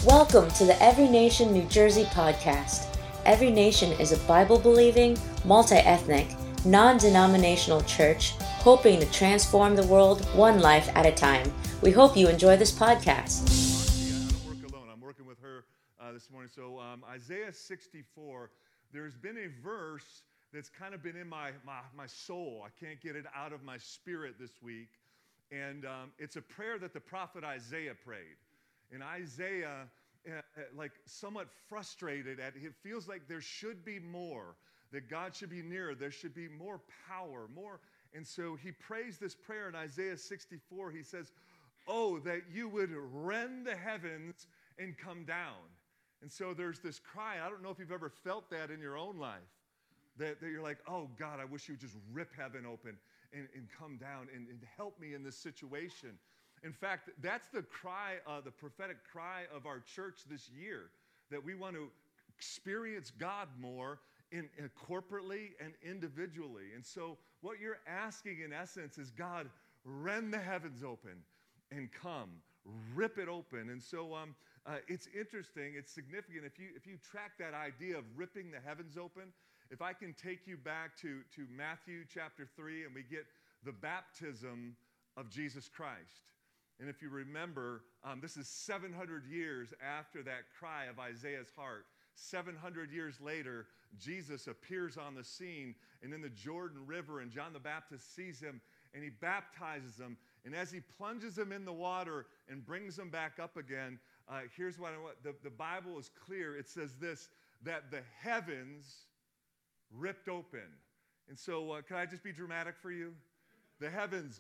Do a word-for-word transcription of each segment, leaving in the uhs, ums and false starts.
Welcome to the Every Nation New Jersey podcast. Every Nation is a Bible-believing, multi-ethnic, non-denominational church hoping to transform the world one life at a time. We hope you enjoy this podcast. I don't work alone. I'm working with her uh, this morning. So um, Isaiah sixty-four, there's been a verse that's kind of been in my, my, my soul. I can't get it out of my spirit this week. And um, it's a prayer that the prophet Isaiah prayed. And Isaiah, uh, like somewhat frustrated at, it feels like there should be more, that God should be nearer, there should be more power, more. And so he prays this prayer in Isaiah sixty-four. He says, oh, that you would rend the heavens and come down. And so there's this cry. I don't know if you've ever felt that in your own life, that, that you're like, oh, God, I wish you would just rip heaven open and, and come down and, and help me in this situation. In fact, that's the cry, uh, the prophetic cry of our church this year, that we want to experience God more in, in corporately and individually. And so what you're asking in essence is, God, rend the heavens open and come, rip it open. And so um, uh, it's interesting, it's significant. If you, if you track that idea of ripping the heavens open, if I can take you back to, to Matthew chapter three, and we get the baptism of Jesus Christ. And if you remember, um, this is seven hundred years after that cry of Isaiah's heart. seven hundred years later, Jesus appears on the scene and in the Jordan River, and John the Baptist sees him, and he baptizes him. And as he plunges him in the water and brings him back up again, uh, here's what I want. The, the Bible is clear. It says this, that the heavens ripped open. And so uh, can I just be dramatic for you? The heavens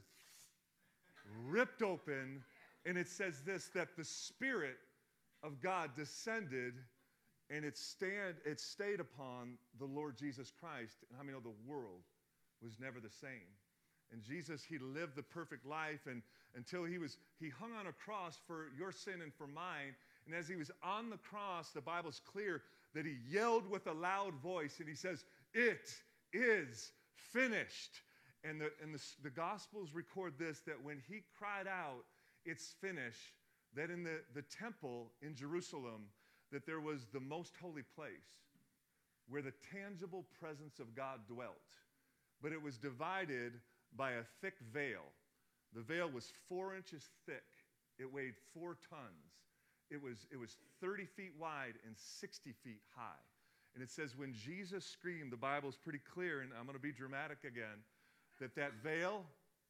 ripped open, and it says this, that the Spirit of God descended, and it stand it stayed upon the Lord Jesus Christ. And how many know the world was never the same? And Jesus, he lived the perfect life, and until he was he hung on a cross for your sin and for mine. And as he was on the cross, the Bible's clear that he yelled with a loud voice, and he says, "It is finished." And the and the, the Gospels record this, that when he cried out, "It's finished," that in the, the temple in Jerusalem, that there was the most holy place where the tangible presence of God dwelt. But it was divided by a thick veil. The veil was four inches thick. It weighed four tons. It was, it was thirty feet wide and sixty feet high. And it says when Jesus screamed, the Bible's pretty clear, and I'm going to be dramatic again, that that veil,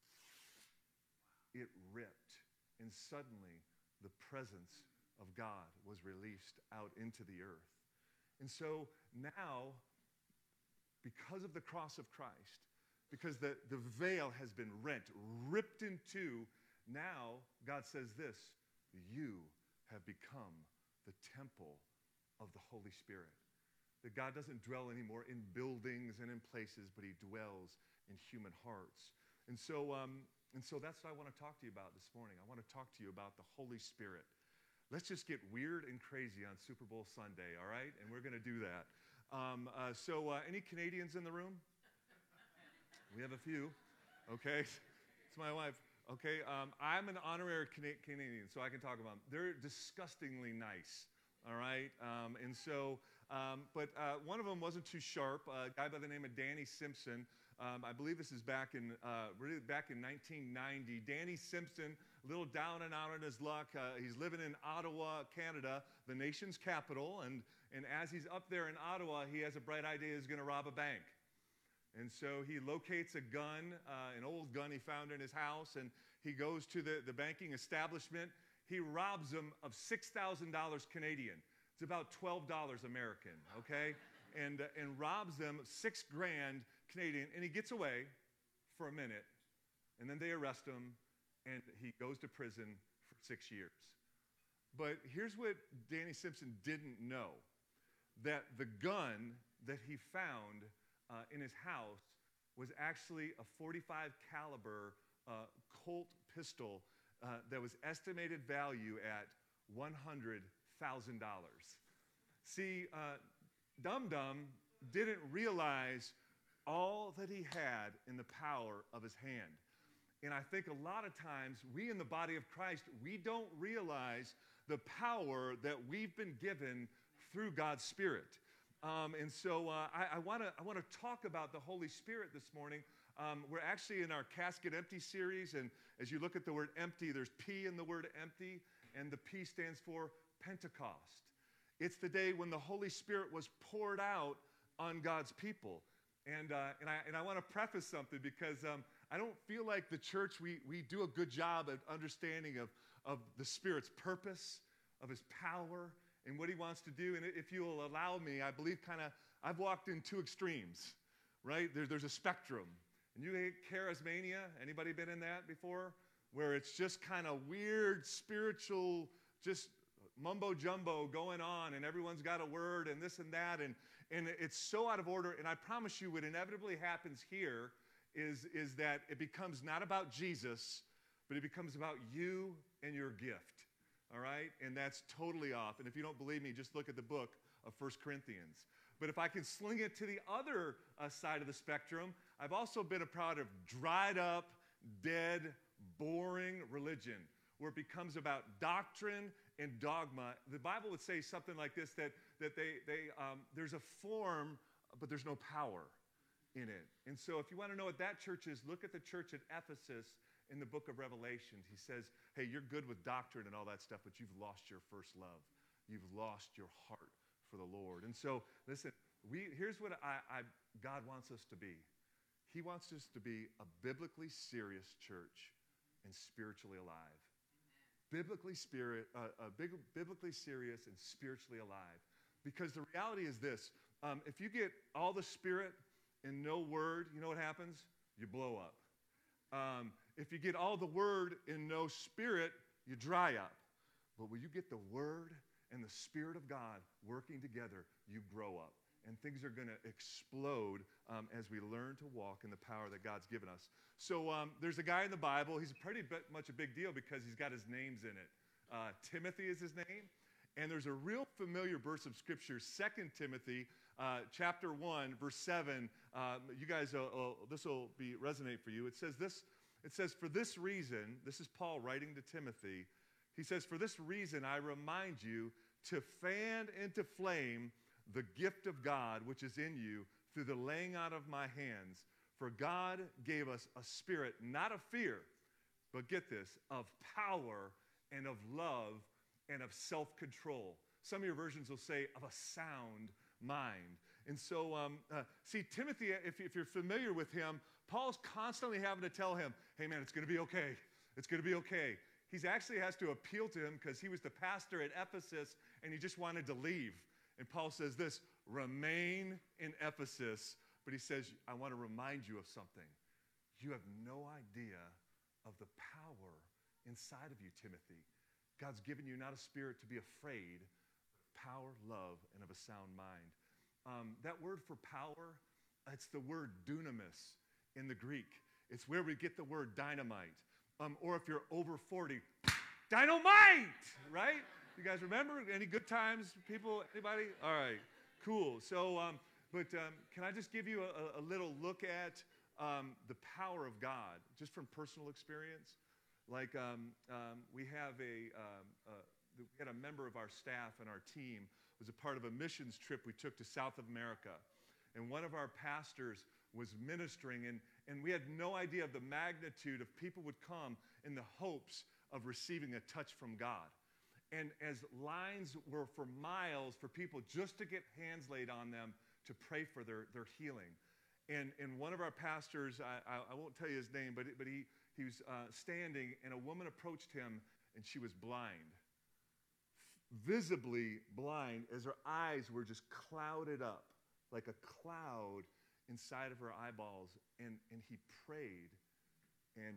it ripped. And suddenly, the presence of God was released out into the earth. And so now, because of the cross of Christ, because the, the veil has been rent, ripped in two, now God says this, you have become the temple of the Holy Spirit. That God doesn't dwell anymore in buildings and in places, but he dwells in human hearts. And so, um, and so that's what I want to talk to you about this morning. I want to talk to you about the Holy Spirit. Let's just get weird and crazy on Super Bowl Sunday, all right? And we're going to do that. Um, uh, so uh, any Canadians in the room? We have a few, okay? It's my wife. Okay, um, I'm an honorary Cana- Canadian, so I can talk about them. They're disgustingly nice, all right? Um, and so, um, but uh, one of them wasn't too sharp, a guy by the name of Danny Simpson. Um, I believe this is back in, uh, really back in nineteen ninety. Danny Simpson, a little down and out on his luck. Uh, he's living in Ottawa, Canada, the nation's capital. And, and as he's up there in Ottawa, he has a bright idea he's going to rob a bank. And so he locates a gun, uh, an old gun he found in his house, and he goes to the, the banking establishment. He robs them of six thousand dollars Canadian. It's about twelve dollars American, okay? And, uh, and robs them six grand Canadian, and he gets away for a minute, and then they arrest him, and he goes to prison for six years. But here's what Danny Simpson didn't know, that the gun that he found uh, in his house was actually a forty-five caliber uh, Colt pistol uh, that was estimated value at one hundred thousand dollars. See, uh, Dum Dum didn't realize all that he had in the power of his hand. And I think a lot of times we in the body of Christ, we don't realize the power that we've been given through God's Spirit. Um, and so uh, I want to I want to talk about the Holy Spirit this morning. Um, we're actually in our Casket Empty series, and as you look at the word empty, there's P in the word empty, and the P stands for Pentecost. It's the day when the Holy Spirit was poured out on God's people. And uh, and I and I want to preface something because um, I don't feel like the church, we we do a good job at understanding of, of the Spirit's purpose, of His power, and what He wants to do. And if you will allow me, I believe kind of, I've walked in two extremes, right? There, there's a spectrum. And you hate charismania. Anybody been in that before? Where it's just kind of weird, spiritual, just mumbo jumbo going on, and everyone's got a word and this and that, and, and it's so out of order. And I promise you what inevitably happens here is, is that it becomes not about Jesus, but it becomes about you and your gift. All right? And that's totally off. And if you don't believe me, just look at the book of First Corinthians. But if I can sling it to the other uh, side of the spectrum, I've also been a part of dried up, dead, boring religion, where it becomes about doctrine and dogma. The Bible would say something like this, that, that they, they, um, there's a form, but there's no power in it. And so if you want to know what that church is, look at the church at Ephesus in the book of Revelation. He says, hey, you're good with doctrine and all that stuff, but you've lost your first love. You've lost your heart for the Lord. And so, listen, we, here's what I, I, God wants us to be. He wants us to be a biblically serious church and spiritually alive. Biblically, spirit, uh, uh, big, biblically serious and spiritually alive. Because the reality is this. Um, if you get all the Spirit and no word, you know what happens? You blow up. Um, if you get all the word and no Spirit, you dry up. But when you get the word and the Spirit of God working together, you grow up. And things are going to explode um, as we learn to walk in the power that God's given us. So um, there's a guy in the Bible. He's pretty bit, much a big deal because he's got his names in it. Uh, Timothy is his name. And there's a real familiar verse of Scripture, Second Timothy uh, chapter one, verse seven. Um, you guys, uh, uh, this will be resonate for you. It says this. It says, for this reason, this is Paul writing to Timothy. He says, for this reason, I remind you to fan into flame the gift of God which is in you through the laying out of my hands. For God gave us a spirit, not of fear, but get this, of power and of love and of self-control. Some of your versions will say of a sound mind. And so, um, uh, see, Timothy, if, if you're familiar with him, Paul's constantly having to tell him, hey, man, it's going to be okay. It's going to be okay. He actually has to appeal to him because he was the pastor at Ephesus, and he just wanted to leave. And Paul says this, remain in Ephesus. But he says, I want to remind you of something. You have no idea of the power inside of you, Timothy. God's given you not a spirit to be afraid, but power, love, and of a sound mind. Um, that word for power, it's the word dunamis in the Greek. It's where we get the word dynamite. Um, or if you're over forty, dynamite, right? You guys remember? Any good times, people? Anybody? All right, cool. So, um, but um, can I just give you a, a little look at um, the power of God, just from personal experience? Like um, um, we have a, um, uh, we had a member of our staff and our team was a part of a missions trip we took to South America. And one of our pastors was ministering, and, and we had no idea of the magnitude of people would come in the hopes of receiving a touch from God. And as lines were for miles for people just to get hands laid on them to pray for their, their healing. And, and one of our pastors, I, I, I won't tell you his name, but, but he, he was uh, standing, and a woman approached him, and she was blind. Visibly blind, as her eyes were just clouded up, like a cloud inside of her eyeballs. And, and he prayed, and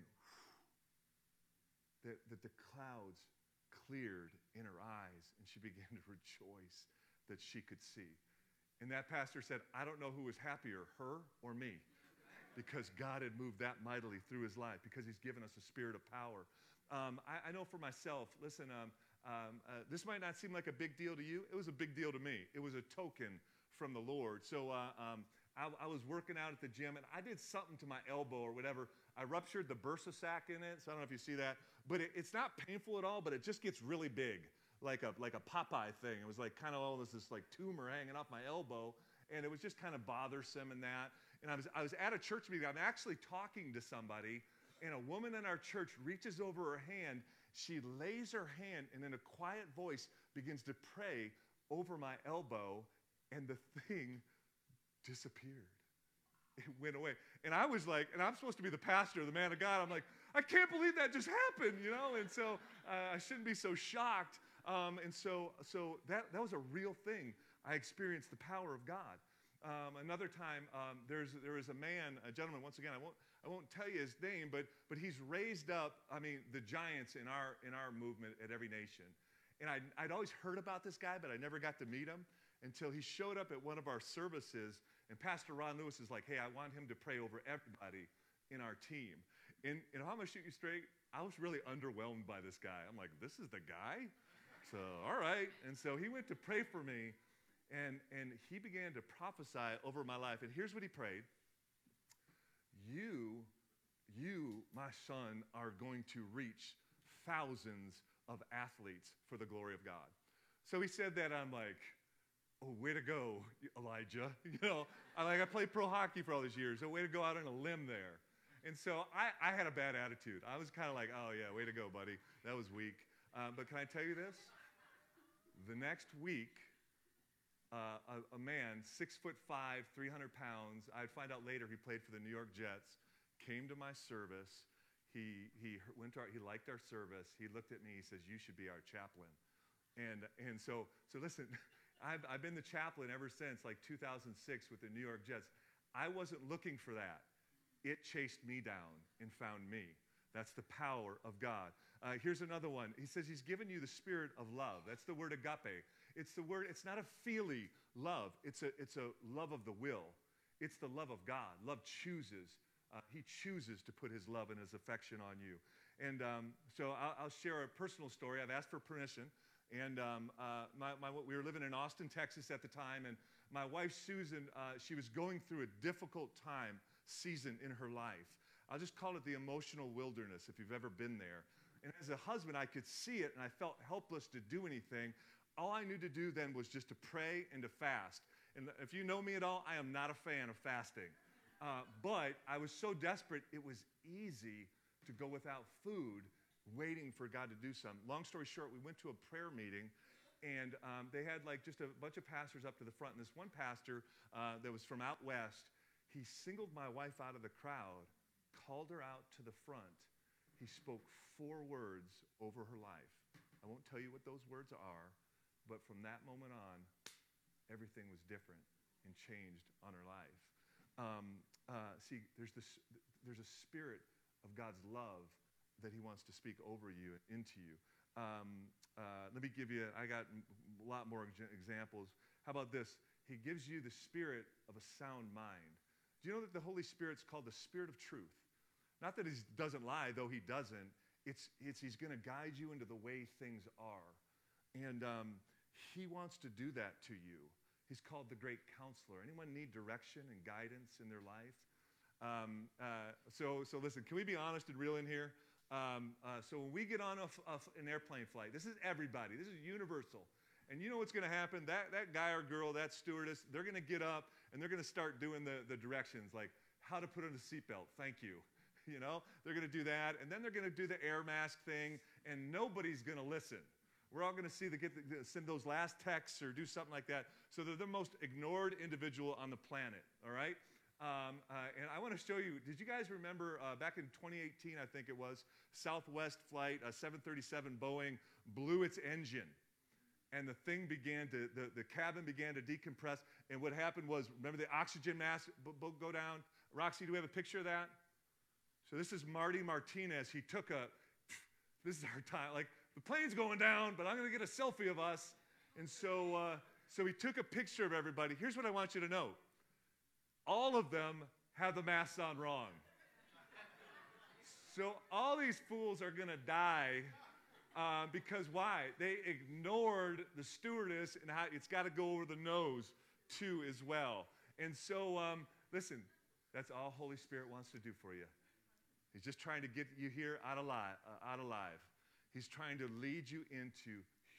that the, the clouds cleared in her eyes, and she began to rejoice that she could see. And that pastor said, I don't know who was happier, her or me, because God had moved that mightily through his life, because he's given us a spirit of power. Um, I, I know for myself, listen, um, um, uh, this might not seem like a big deal to you. It was a big deal to me. It was a token from the Lord. So uh, um, I, I was working out at the gym, and I did something to my elbow or whatever. I ruptured the bursa sac in it, so I don't know if you see that. But it, it's not painful at all, but it just gets really big. like a like a Popeye thing. It was like kind of all this this like tumor hanging off my elbow, and it was just kind of bothersome and that. And I was I was at a church meeting. I'm actually talking to somebody, and a woman in our church reaches over her hand. She lays her hand and in a quiet voice begins to pray over my elbow, and the thing disappeared. It went away. And I was like, and I'm supposed to be the pastor, the man of God. I'm like, I can't believe that just happened, you know? And so uh, I shouldn't be so shocked. Um, and so so that, that was a real thing. I experienced the power of God. Um, another time, um, there's there was a man, a gentleman. Once again, I won't I won't tell you his name, but but he's raised up. I mean, the giants in our in our movement at Every Nation, and I'd, I'd always heard about this guy, but I never got to meet him until he showed up at one of our services. And Pastor Ron Lewis is like, "Hey, I want him to pray over everybody in our team." And and I'm gonna shoot you straight. I was really underwhelmed by this guy. I'm like, "This is the guy?" So all right. And so he went to pray for me. And, and he began to prophesy over my life. And here's what he prayed. You, you, my son, are going to reach thousands of athletes for the glory of God. So he said that. I'm like, oh, way to go, Elijah. You know, I, like, I played pro hockey for all these years. So way to go out on a limb there. And so I, I had a bad attitude. I was kind of like, oh, yeah, way to go, buddy. That was weak. Um, but can I tell you this? The next week, Uh, a, a man, six foot five, three hundred pounds. I'd find out later he played for the New York Jets. Came to my service. He he went to our, he liked our service. He looked at me. He says, "You should be our chaplain." And and so so listen, I've I've been the chaplain ever since like two thousand six with the New York Jets. I wasn't looking for that. It chased me down and found me. That's the power of God. Uh, here's another one. He says he's given you the spirit of love. That's the word agape. It's the word, it's not a feely love. It's a, it's a love of the will. It's the love of God. Love chooses. Uh, he chooses to put his love and his affection on you. And um, so I'll, I'll share a personal story. I've asked for permission. And um, uh, my, my, we were living in Austin, Texas at the time. And my wife, Susan, uh, she was going through a difficult time, season in her life. I'll just call it the emotional wilderness, if you've ever been there. And as a husband, I could see it, and I felt helpless to do anything. All I knew to do then was just to pray and to fast. And if you know me at all, I am not a fan of fasting. Uh, but I was so desperate, it was easy to go without food, waiting for God to do something. Long story short, we went to a prayer meeting, and um, they had like just a bunch of pastors up to the front. And this one pastor uh, that was from out west, he singled my wife out of the crowd, called her out to the front. He spoke four words over her life. I won't tell you what those words are, but from that moment on, everything was different and changed on her life. Um, uh, see, there's this, there's a spirit of God's love that he wants to speak over you and into you. Um, uh, let me give you, I got a lot more examples. How about this? He gives you the spirit of a sound mind. Do you know that the Holy Spirit's called the Spirit of Truth? Not that he doesn't lie, though he doesn't. It's, it's he's going to guide you into the way things are. And um, he wants to do that to you. He's called the Great Counselor. Anyone need direction and guidance in their life? Um, uh, so, so listen, can we be honest and real in here? Um, uh, so when we get on a, a, an airplane flight, this is everybody. This is universal. And you know what's going to happen? That, that guy or girl, that stewardess, they're going to get up and they're going to start doing the, the directions, like how to put on a seatbelt. Thank you. You know, they're going to do that, and then they're going to do the air mask thing, and nobody's going to listen. We're all going to see the, get the, send those last texts or do something like that. So they're the most ignored individual on the planet, all right? Um, uh, and I want to show you, did you guys remember uh, back in twenty eighteen, I think it was, Southwest flight, a seven thirty-seven Boeing blew its engine. And the thing began to, the, the cabin began to decompress. And what happened was, remember the oxygen mask b- b- go down? Roxy, do we have a picture of that? So this is Marty Martinez. He took a, this is our time, like the plane's going down, but I'm going to get a selfie of us. And so, uh, so he took a picture of everybody. Here's what I want you to know. All of them have the masks on wrong. So all these fools are going to die uh, because why? They ignored the stewardess and how it's got to go over the nose too as well. And so, um, listen, that's all Holy Spirit wants to do for you. He's just trying to get you here out alive, uh, out alive. He's trying to lead you into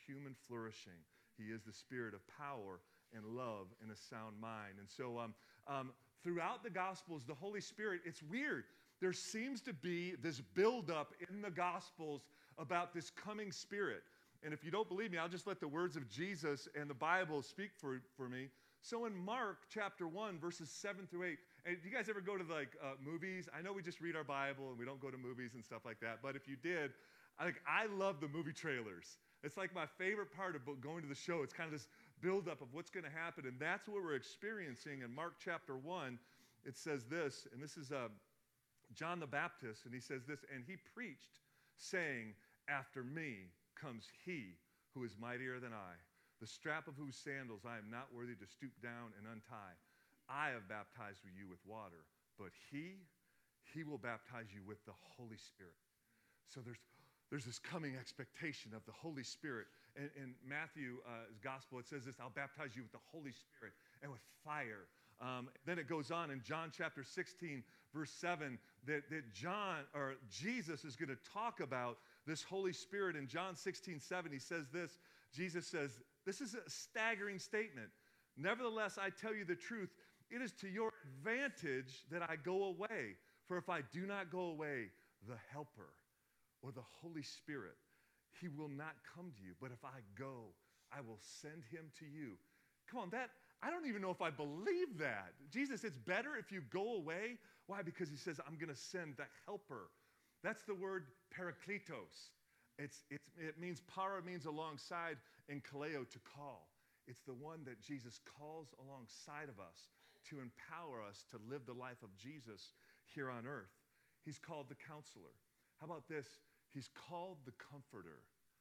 human flourishing. He is the spirit of power and love and a sound mind. And so um, um, throughout the Gospels, the Holy Spirit, it's weird. There seems to be this buildup in the Gospels about this coming Spirit. And if you don't believe me, I'll just let the words of Jesus and the Bible speak for, for me. So in Mark chapter one, verses seven through eight, and do you guys ever go to like uh, movies? I know we just read our Bible and we don't go to movies and stuff like that, but if you did, I, like, I love the movie trailers. It's like my favorite part of going to the show. It's kind of this buildup of what's going to happen, and that's what we're experiencing in Mark chapter one. It says this, and this is uh, John the Baptist, and he says this, and he preached, saying, after me comes he who is mightier than I, the strap of whose sandals I am not worthy to stoop down and untie. I have baptized you with water, but he, he will baptize you with the Holy Spirit. So there's, there's this coming expectation of the Holy Spirit. In, in Matthew's uh, gospel, it says this, I'll baptize you with the Holy Spirit and with fire. Um, then it goes on in John chapter sixteen, verse seven, that, that John, or Jesus is going to talk about this Holy Spirit. In John sixteen, seven, he says this, Jesus says, this is a staggering statement. Nevertheless, I tell you the truth, it is to your advantage that I go away. For if I do not go away, the Helper, or the Holy Spirit, he will not come to you. But if I go, I will send him to you. Come on, that, I don't even know if I believe that. Jesus, it's better if you go away. Why? Because he says, I'm going to send the Helper. That's the word parakletos. It's, it's, it means, para means alongside, and kaleo, to call. It's the one that Jesus calls alongside of us to empower us to live the life of Jesus here on earth. He's called the Counselor. How about this? He's called the Comforter.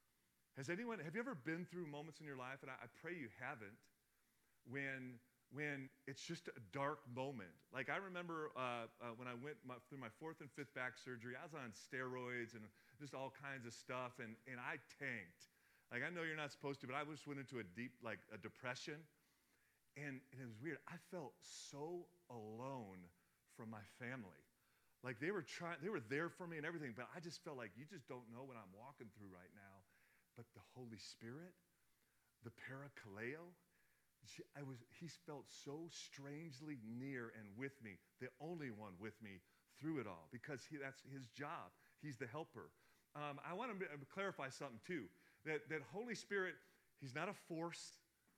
Has anyone, have you ever been through moments in your life, and I, I pray you haven't, when, when it's just a dark moment? Like I remember uh, uh, when I went my, through my fourth and fifth back surgery, I was on steroids and just all kinds of stuff, and, and I tanked. Like I know you're not supposed to, but I just went into a deep, like a depression, and, and it was weird. I felt so alone from my family. Like they were trying, they were there for me and everything, but I just felt like you just don't know what I'm walking through right now. But the Holy Spirit, the parakaleo, I was, he felt so strangely near and with me, the only one with me through it all, because he, that's his job. He's the helper. Um, I want to clarify something too, that, that Holy Spirit, he's not a force.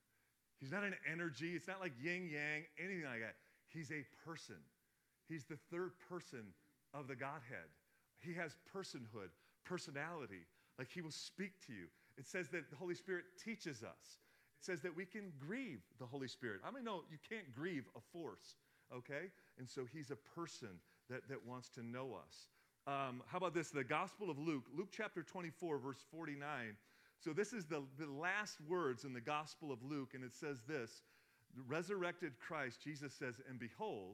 He's not an energy. It's not like yin yang, anything like that. He's a person. He's the third person of the Godhead. He has personhood, personality. Like he will speak to you. It says that the Holy Spirit teaches us. It says that we can grieve the Holy Spirit. I mean, no, you can't grieve a force, okay? And so he's a person that, that wants to know us. Um, how about this? The Gospel of Luke, Luke chapter twenty-four, verse forty-nine. So this is the, the last words in the Gospel of Luke, and it says this, the resurrected Christ, Jesus says, and behold,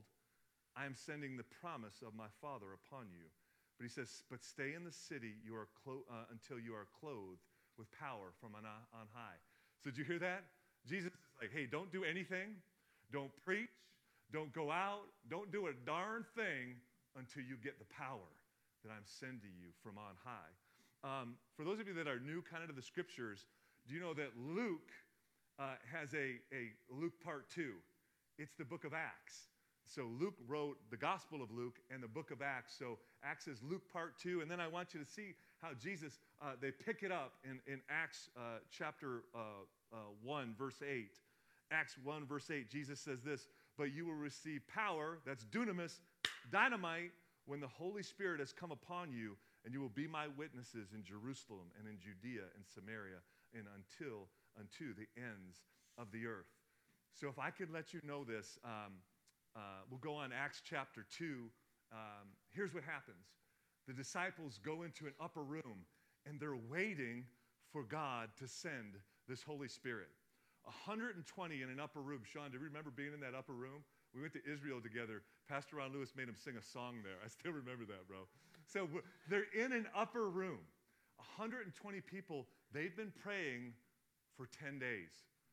I am sending the promise of my Father upon you. But he says, but stay in the city you are clo- uh, until you are clothed with power from on, on high. So did you hear that? Jesus is like, hey, don't do anything. Don't preach. Don't go out. Don't do a darn thing until you get the power that I'm sending you from on high. Um, for those of you that are new kind of to the scriptures, do you know that Luke uh, has a, a Luke part two? It's the book of Acts. So Luke wrote the Gospel of Luke and the book of Acts. So Acts is Luke part two. And then I want you to see how Jesus, uh, they pick it up in, in Acts uh, chapter uh, uh, one, verse eight. Acts one, verse eight, Jesus says this, but you will receive power, that's dunamis, dynamite, when the Holy Spirit has come upon you, and you will be my witnesses in Jerusalem and in Judea and Samaria and until unto the ends of the earth. So if I could let you know this, um, uh, we'll go on Acts chapter two. Um, here's what happens. The disciples go into an upper room, and they're waiting for God to send this Holy Spirit. one hundred twenty in an upper room. Sean, do you remember being in that upper room? We went to Israel together. Pastor Ron Lewis made him sing a song there. I still remember that, bro. So they're in an upper room. one hundred twenty people, they've been praying for ten days.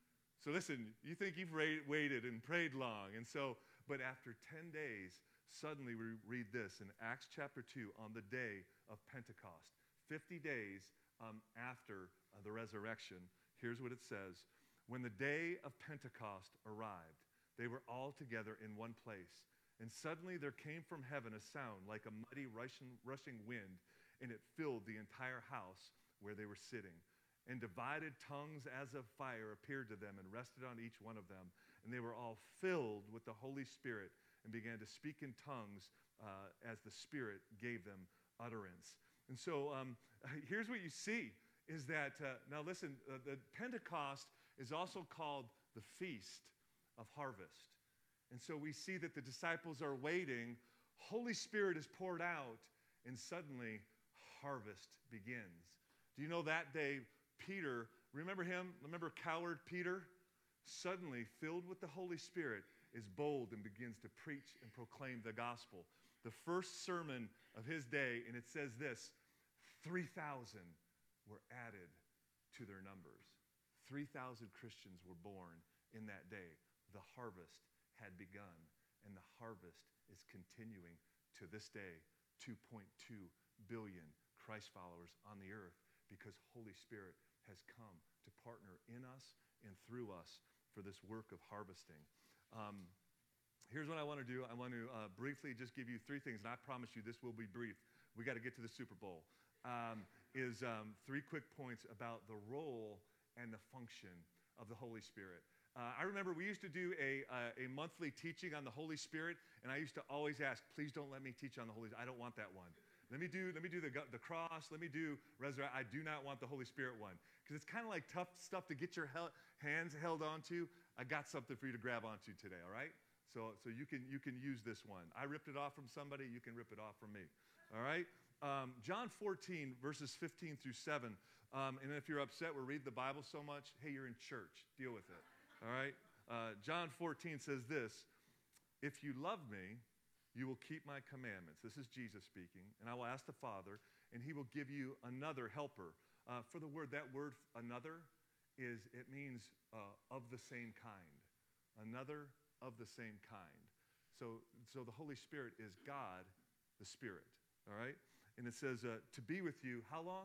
So listen, you think you've waited and prayed long. And so, but after ten days, suddenly we read this in Acts chapter two on the day of Pentecost. fifty days um, after uh, the resurrection. Here's what it says. When the day of Pentecost arrived, they were all together in one place. And suddenly there came from heaven a sound like a mighty rushing, rushing wind, and it filled the entire house where they were sitting. And divided tongues as of fire appeared to them and rested on each one of them. And they were all filled with the Holy Spirit and began to speak in tongues uh, as the Spirit gave them utterance. And so um, here's what you see is that, uh, now listen, uh, the Pentecost is also called the Feast of Harvest. And so we see that the disciples are waiting, Holy Spirit is poured out, and suddenly harvest begins. Do you know that day, Peter, remember him? Remember coward Peter? Suddenly, filled with the Holy Spirit, is bold and begins to preach and proclaim the gospel. The first sermon of his day, and it says this, three thousand were added to their numbers. three thousand Christians were born in that day. The harvest had begun, and the harvest is continuing to this day. two point two billion Christ followers on the earth because Holy Spirit has come to partner in us and through us for this work of harvesting. Um, here's what I want to do. I want to uh, briefly just give you three things, and I promise you this will be brief. We got to get to the Super Bowl. Um, is um, three quick points about the role and the function of the Holy Spirit. Uh, I remember we used to do a, uh, a monthly teaching on the Holy Spirit, and I used to always ask, please don't let me teach on the Holy Spirit. I don't want that one. Let me do, let me do the, the cross. Let me do resurrection. I do not want the Holy Spirit one. Because it's kind of like tough stuff to get your hel- hands held onto. I got something for you to grab onto today, all right? So, so you can, you can use this one. I ripped it off from somebody. You can rip it off from me, all right? Um, John fourteen, verses fifteen through seven. Um, and if you're upset we're reading the Bible so much, hey, you're in church. Deal with it. All right? Uh, John fourteen says this, if you love me, you will keep my commandments. This is Jesus speaking. And I will ask the Father, and he will give you another helper. Uh, for the word, that word, another, is, it means uh, of the same kind. Another of the same kind. So, so the Holy Spirit is God, the Spirit. All right? And it says, uh, to be with you, how long?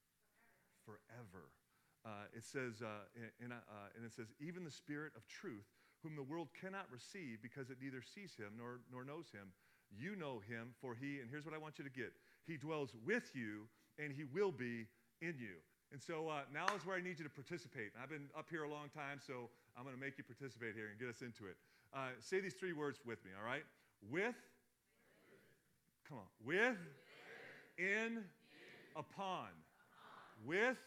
Forever. Uh, it says, uh, and, uh, and it says, even the Spirit of truth, whom the world cannot receive because it neither sees him nor, nor knows him. You know him, for he, and here's what I want you to get, he dwells with you, and he will be in you. And so uh, now is where I need you to participate. I've been up here a long time, so I'm going to make you participate here and get us into it. Uh, say these three words with me, all right? With, come on, with, in, upon. With,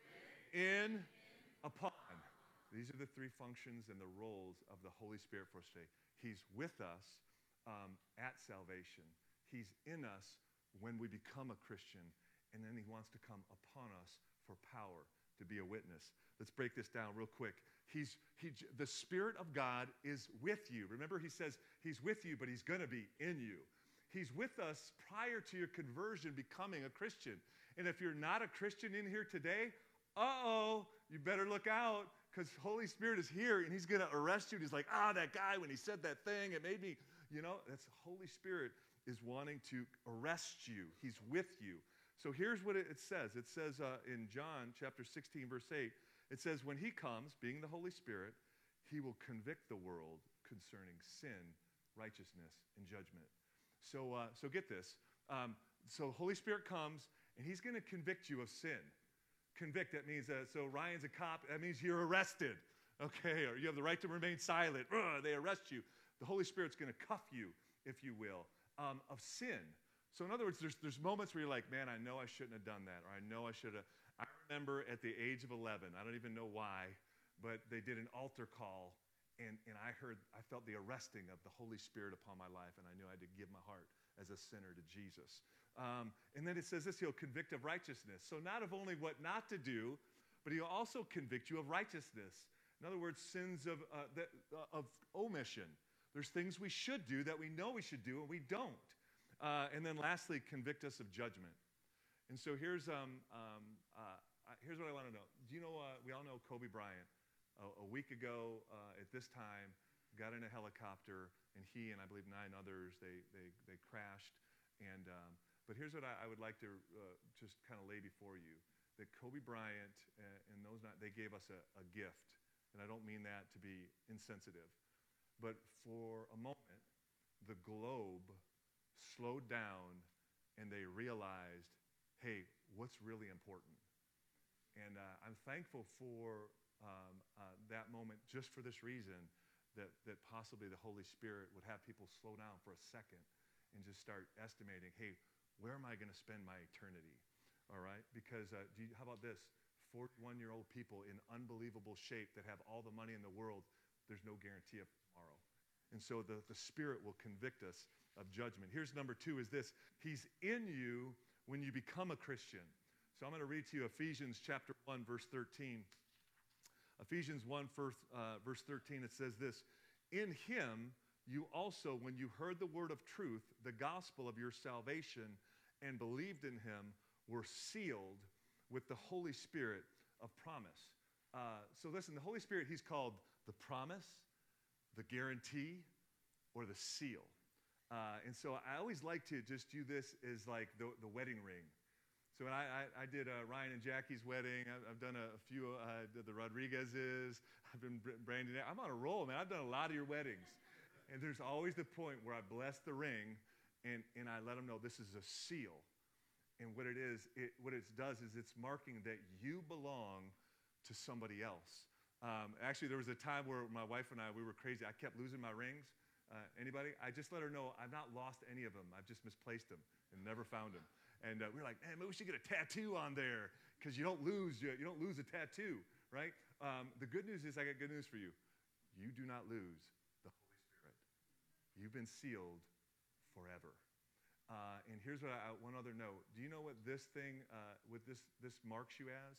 in, upon. These are the three functions and the roles of the Holy Spirit for us today. He's with us um, at salvation. He's in us when we become a Christian, and then he wants to come upon us for power to be a witness. Let's break this down real quick. He's, he, the Spirit of God is with you. Remember, he says he's with you, but he's going to be in you. He's with us prior to your conversion becoming a Christian. And if you're not a Christian in here today, uh-oh, you better look out, because Holy Spirit is here, and he's going to arrest you. And he's like, ah, oh, that guy, when he said that thing, it made me, you know, that's Holy Spirit is wanting to arrest you. He's with you. So here's what it, it says. It says uh, in John chapter sixteen, verse eight, it says, when he comes, being the Holy Spirit, he will convict the world concerning sin, righteousness, and judgment. So, uh, so get this. Um, so Holy Spirit comes, and he's going to convict you of sin. Convict, that means, uh, so Ryan's a cop, that means you're arrested, okay? Or you have the right to remain silent. Ugh, they arrest you. The Holy Spirit's going to cuff you, if you will, um, of sin. So in other words, there's, there's moments where you're like, man, I know I shouldn't have done that, or I know I should have. I remember at the age of eleven, I don't even know why, but they did an altar call, and, and I heard, I felt the arresting of the Holy Spirit upon my life, and I knew I had to give my heart as a sinner to Jesus. Um, and then it says this, he'll convict of righteousness. So not of only what not to do, but he'll also convict you of righteousness. In other words, sins of, uh, that, uh, of omission. There's things we should do that we know we should do and we don't. Uh, and then lastly, convict us of judgment. And so here's, um, um, uh, here's what I want to know. Do you know, uh, we all know Kobe Bryant. Uh, a week ago uh, at this time, got in a helicopter, and he and I believe nine others, they, they, they crashed. And, um, but here's what I, I would like to uh, just kind of lay before you. that Kobe Bryant uh, and those not, they gave us a, a gift. And I don't mean that to be insensitive. But for a moment, the globe slowed down and they realized, hey, what's really important? And uh, I'm thankful for um, uh, that moment just for this reason, that, that possibly the Holy Spirit would have people slow down for a second and just start estimating, hey, where am I going to spend my eternity? All right? Because uh, do you, how about this? forty-one-year-old people in unbelievable shape that have all the money in the world, there's no guarantee of tomorrow. And so the, the Spirit will convict us of judgment. Here's number two is this. He's in you when you become a Christian. So I'm going to read to you Ephesians chapter one, verse thirteen. Ephesians one, verse, uh, verse thirteen, it says this, in him you also, when you heard the word of truth, the gospel of your salvation, and believed in him, were sealed with the Holy Spirit of promise. Uh, so listen, the Holy Spirit, he's called the promise, the guarantee, or the seal. Uh, and so I always like to just do this as like the, the wedding ring. So when I, I, I did uh, Ryan and Jackie's wedding. I've, I've done a, a few, uh, the Rodriguez's. I've been Brandon. I'm on a roll, man. I've done a lot of your weddings. And there's always the point where I bless the ring and, and I let them know this is a seal. And what it is, it, what it does is it's marking that you belong to somebody else. Um, actually, there was a time where my wife and I, we were crazy. I kept losing my rings. Uh, anybody? I just let her know I've not lost any of them. I've just misplaced them and never found them. And uh, we were like, man, maybe we should get a tattoo on there because you don't lose you, you don't lose a tattoo, right? Um, the good news is I got good news for you. You do not lose the Holy Spirit. You've been sealed forever. Uh, and here's what I, one other note. Do you know what this thing, uh, what this this marks you as?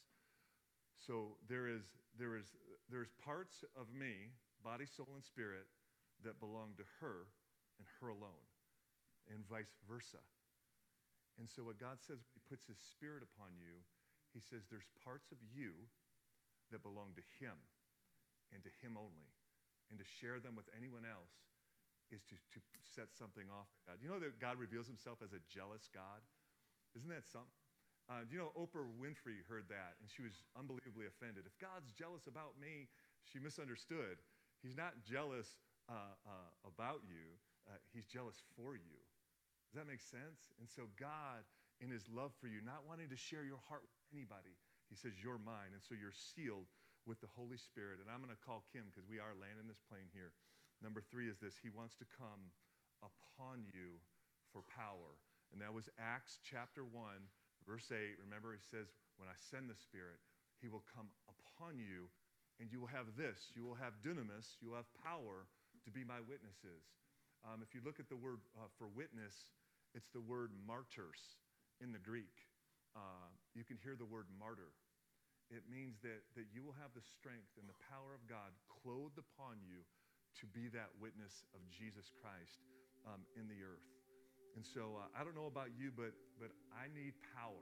So there is there is there's parts of me, body, soul, and spirit, that belong to her and her alone, and vice versa. And so what God says, when he puts his Spirit upon you, he says there's parts of you that belong to him and to him only. And to share them with anyone else is to, to set something off. God. You know that God reveals himself as a jealous God? Isn't that something? Uh, do you know Oprah Winfrey heard that, and she was unbelievably offended. If God's jealous about me, she misunderstood. He's not jealous uh, uh, about you. Uh, he's jealous for you. Does that make sense? And so God, in his love for you, not wanting to share your heart with anybody, he says, you're mine. And so you're sealed with the Holy Spirit. And I'm going to call Kim because we are landing this plane here. Number three is this. He wants to come upon you for power. And that was Acts chapter one, verse eight. Remember, he says, when I send the Spirit, he will come upon you and you will have this. You will have dunamis. You will have power to be my witnesses. Um, if you look at the word uh, for witness, it's the word martyrs in the Greek. Uh, you can hear the word martyr. It means that, that you will have the strength and the power of God clothed upon you to be that witness of Jesus Christ um, in the earth. And so uh, I don't know about you, but, but I need power.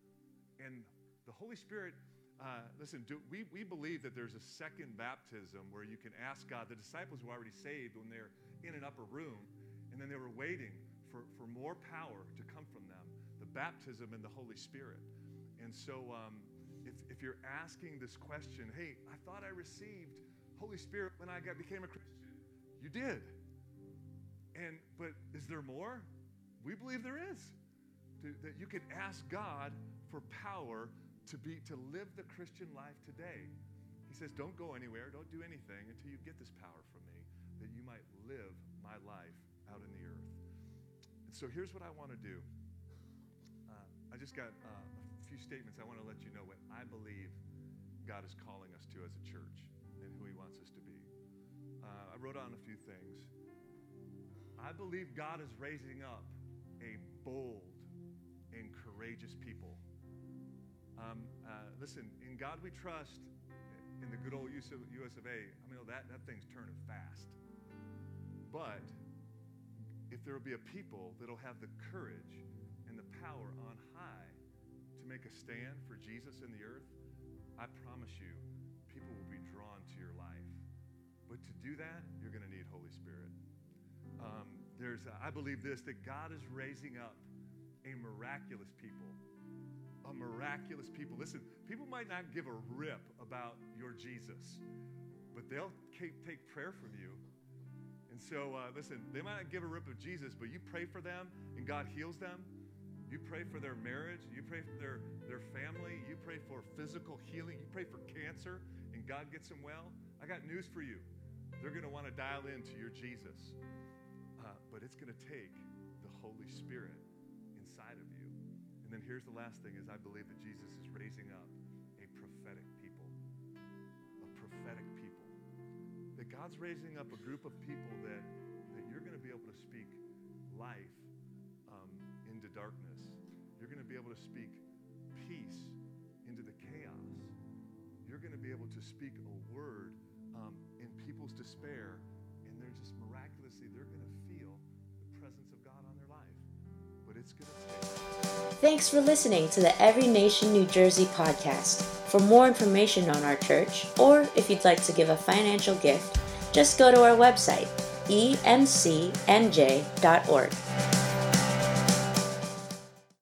And the Holy Spirit, uh, listen, do, we, we believe that there's a second baptism where you can ask God. The disciples were already saved when they're in an upper room, and then they were waiting for, for more power to come from them, the baptism in the Holy Spirit. And so um, if, if you're asking this question, hey, I thought I received Holy Spirit when I got, became a Christian. You did. And but is there more? We believe there is. To, that you can ask God for power to be to live the Christian life today. He says, don't go anywhere, don't do anything until you get this power from me, that you might live my life out in the earth. And so here's what I want to do. Uh, I just got uh, a few statements. I want to let you know what I believe God is calling us to as a church and who he wants us to be. Uh, I wrote on a few things. I believe God is raising up a bold and courageous people. Um, uh, listen, in God we trust, in the good old U S of A, I mean, that, that thing's turning fast. But if there will be a people that will have the courage and the power on high to make a stand for Jesus in the earth, I promise you, people will be drawn to your life. But to do that, you're going to need Holy Spirit. Um, there's, uh, I believe this, that God is raising up a miraculous people, a a miraculous people. Listen, people might not give a rip about your Jesus, but they'll take prayer from you. And so, uh, listen, they might not give a rip of Jesus, but you pray for them and God heals them. You pray for their marriage. You pray for their, their family. You pray for physical healing. You pray for cancer and God gets them well. I got news for you. They're going to want to dial into your Jesus. Uh, but it's going to take the Holy Spirit inside of you. And then here's the last thing is I believe that Jesus is raising up a prophetic people. A prophetic people. That God's raising up a group of people that, that you're going to be able to speak life um, into darkness. You're going to be able to speak peace into the chaos. You're going to be able to speak a word um, in people's despair, and they're just miraculously, they're going to feel the presence of God on their life. But it's going to take. Thanks for listening to the Every Nation New Jersey podcast. For more information on our church, or if you'd like to give a financial gift, just go to our website, e m c n j dot org.